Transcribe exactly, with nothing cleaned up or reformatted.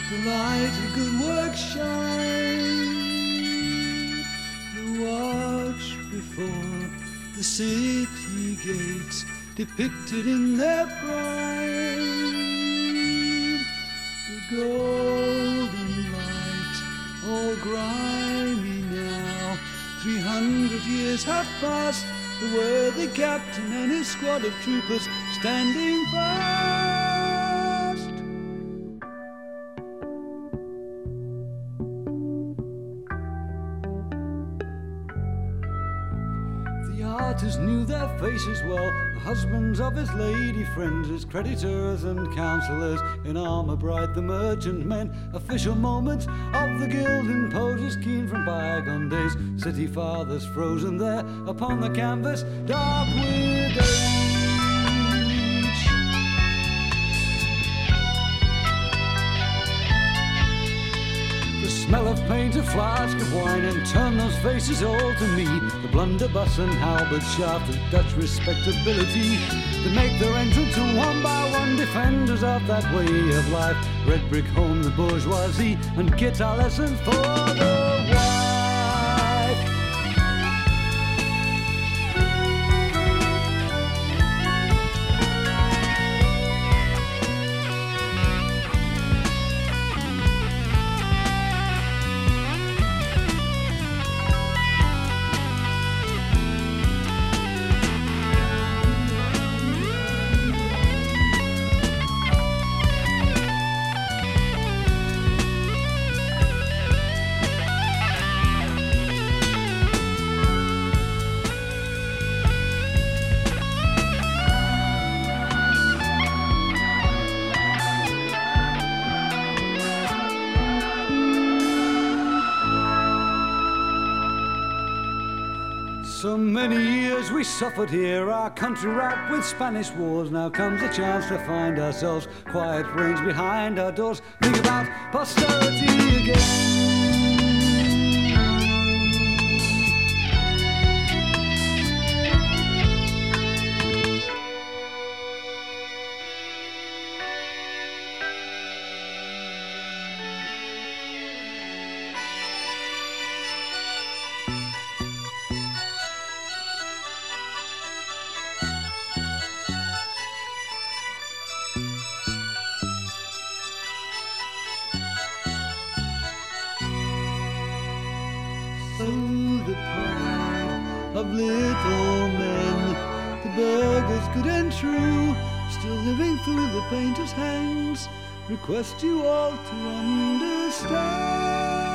the light of good work shine. The watch before the city gates, depicted in their prime. The golden light, all grimy now. Three hundred years have passed, the worthy captain and his squad of troopers standing fast. The artist knew their faces well, the husbands of his lady friends, his creditors and counsellors, in armour bright the merchant men, official moments of the guild imposers keen from bygone days, city fathers frozen there upon the canvas dark with age. The smell of paint, a flask of wine, and turn those faces all to me. The blunderbuss and halberd shaft of Dutch respectability that make their entrance to one by one defenders of that way of life. Red brick home, the bourgeoisie, and guitar lessons for the wife. So many years we suffered here, our country racked with Spanish wars. Now comes the chance to find ourselves quiet range behind our doors. Think about posterity again. Of little men, the burghers good and true, still living through the painter's hands, request you all to understand.